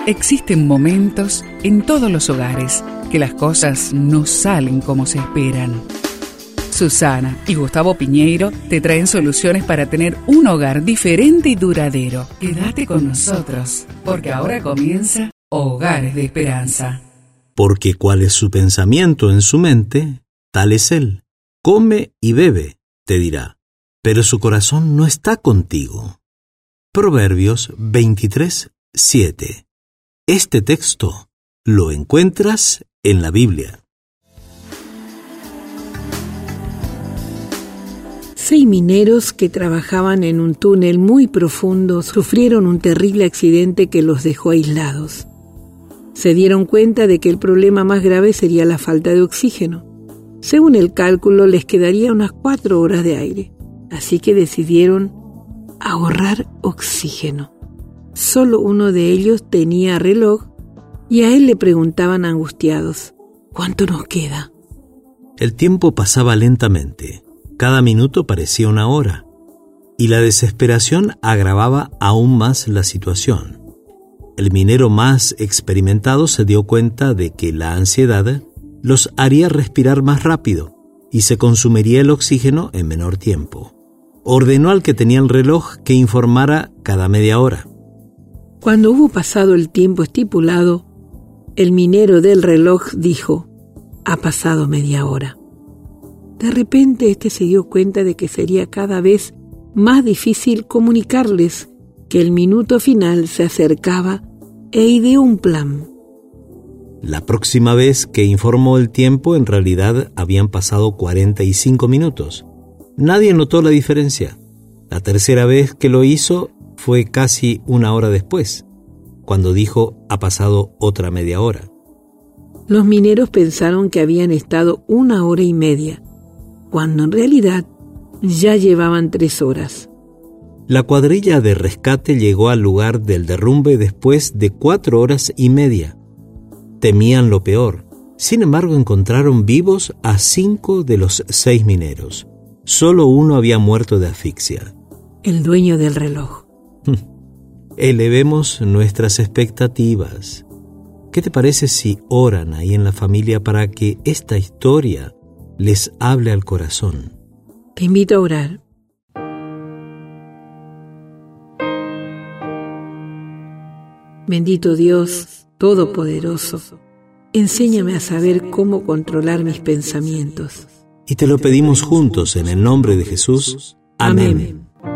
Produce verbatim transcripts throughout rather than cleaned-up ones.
Existen momentos en todos los hogares que las cosas no salen como se esperan. Susana y Gustavo Piñeiro te traen soluciones para tener un hogar diferente y duradero. Quédate con nosotros, porque ahora comienza Hogares de Esperanza. Porque cuál es su pensamiento en su mente, tal es él. Come y bebe, te dirá, pero su corazón no está contigo. Proverbios veintitrés, siete. Este texto lo encuentras en la Biblia. Seis mineros que trabajaban en un túnel muy profundo sufrieron un terrible accidente que los dejó aislados. Se dieron cuenta de que el problema más grave sería la falta de oxígeno. Según el cálculo, les quedaría unas cuatro horas de aire, así que decidieron ahorrar oxígeno. Solo uno de ellos tenía reloj y a él le preguntaban angustiados, ¿cuánto nos queda? El tiempo pasaba lentamente. Cada minuto parecía una hora, y la desesperación agravaba aún más la situación. El minero más experimentado se dio cuenta de que la ansiedad los haría respirar más rápido y se consumiría el oxígeno en menor tiempo. Ordenó al que tenía el reloj que informara cada media hora. Cuando hubo pasado el tiempo estipulado, el minero del reloj dijo, ha pasado media hora. De repente este se dio cuenta de que sería cada vez más difícil comunicarles que el minuto final se acercaba e ideó un plan. La próxima vez que informó el tiempo, en realidad habían pasado cuarenta y cinco minutos. Nadie notó la diferencia. La tercera vez que lo hizo fue casi una hora después, cuando dijo ha pasado otra media hora. Los mineros pensaron que habían estado una hora y media, cuando en realidad ya llevaban tres horas. La cuadrilla de rescate llegó al lugar del derrumbe después de cuatro horas y media. Temían lo peor. Sin embargo, encontraron vivos a cinco de los seis mineros. Solo uno había muerto de asfixia. El dueño del reloj. Elevemos nuestras expectativas. ¿Qué te parece si oran ahí en la familia para que esta historia les hable al corazón? Te invito a orar. Bendito Dios Todopoderoso, enséñame a saber cómo controlar mis pensamientos. Y te lo pedimos juntos en el nombre de Jesús. Amén. Amén.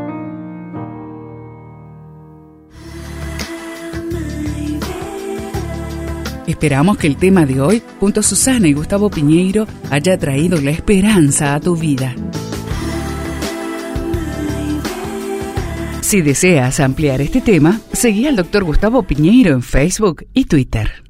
Esperamos que el tema de hoy, junto a Susana y Gustavo Piñeiro, haya traído la esperanza a tu vida. Si deseas ampliar este tema, seguí al doctor Gustavo Piñeiro en Facebook y Twitter.